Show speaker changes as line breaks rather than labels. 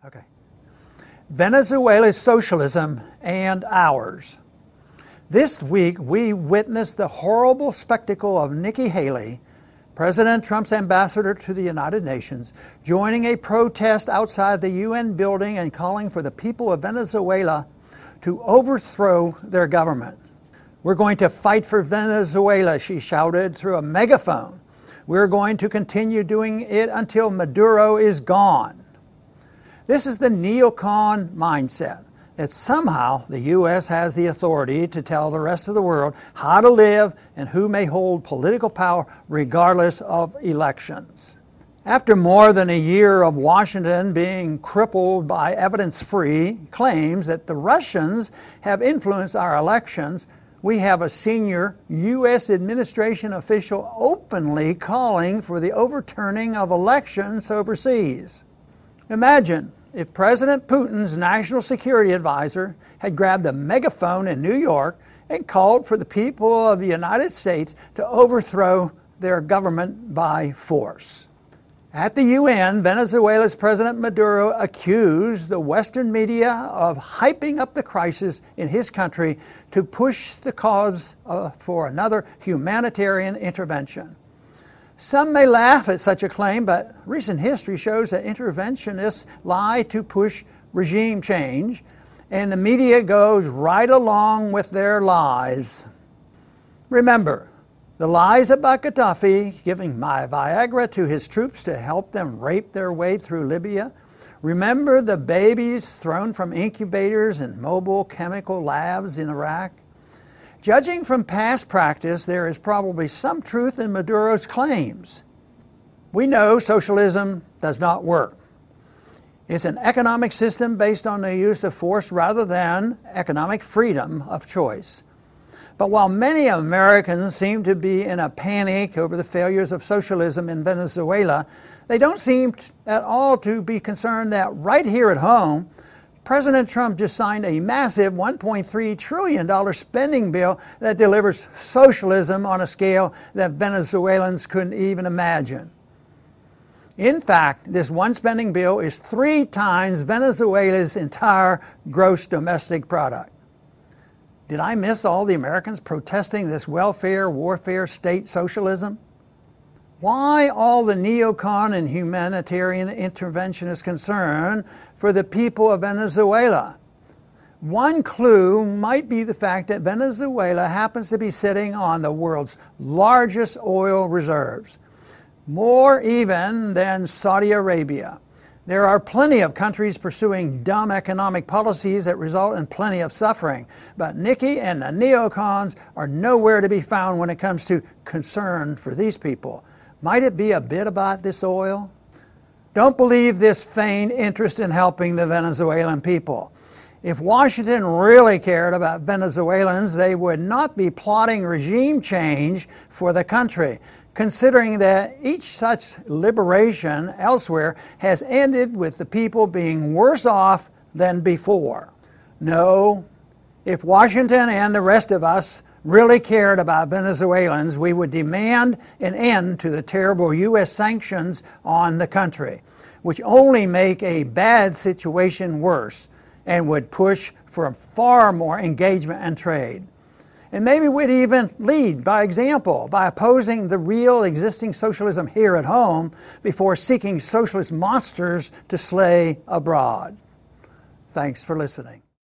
Okay. Venezuela's socialism and ours. This week, we witnessed the horrible spectacle of Nikki Haley, President Trump's ambassador to the United Nations, joining a protest outside the UN building and calling for the people of Venezuela to overthrow their government. "We're going to fight for Venezuela," she shouted through a megaphone. "We're going to continue doing it until Maduro is gone." This is the neocon mindset, that somehow the U.S. has the authority to tell the rest of the world how to live and who may hold political power regardless of elections. After more than a year of Washington being crippled by evidence-free claims that the Russians have influenced our elections, we have a senior U.S. administration official openly calling for the overturning of elections overseas. Imagine if President Putin's national security advisor had grabbed a megaphone in New York and called for the people of the United States to overthrow their government by force. At the UN, Venezuela's President Maduro accused the Western media of hyping up the crisis in his country to push the cause for another humanitarian intervention. Some may laugh at such a claim, but recent history shows that interventionists lie to push regime change, and the media goes right along with their lies. Remember, the lies about Gaddafi giving Viagra to his troops to help them rape their way through Libya. Remember the babies thrown from incubators and mobile chemical labs in Iraq. Judging from past practice, there is probably some truth in Maduro's claims. We know socialism does not work. It's an economic system based on the use of force rather than economic freedom of choice. But while many Americans seem to be in a panic over the failures of socialism in Venezuela, they don't seem at all to be concerned that right here at home, President Trump just signed a massive $1.3 trillion spending bill that delivers socialism on a scale that Venezuelans couldn't even imagine. In fact, this one spending bill is 3 times Venezuela's entire gross domestic product. Did I miss all the Americans protesting this welfare, warfare, state socialism? Why all the neocon and humanitarian interventionist concern for the people of Venezuela? One clue might be the fact that Venezuela happens to be sitting on the world's largest oil reserves, more even than Saudi Arabia. There are plenty of countries pursuing dumb economic policies that result in plenty of suffering, but Nikki and the neocons are nowhere to be found when it comes to concern for these people. Might it be a bit about this oil? Don't believe this feigned interest in helping the Venezuelan people. If Washington really cared about Venezuelans, they would not be plotting regime change for the country, considering that each such liberation elsewhere has ended with the people being worse off than before. No, if Washington and the rest of us really cared about Venezuelans, we would demand an end to the terrible U.S. sanctions on the country, which only make a bad situation worse and would push for far more engagement and trade. And maybe we'd even lead by example by opposing the real existing socialism here at home before seeking socialist monsters to slay abroad. Thanks for listening.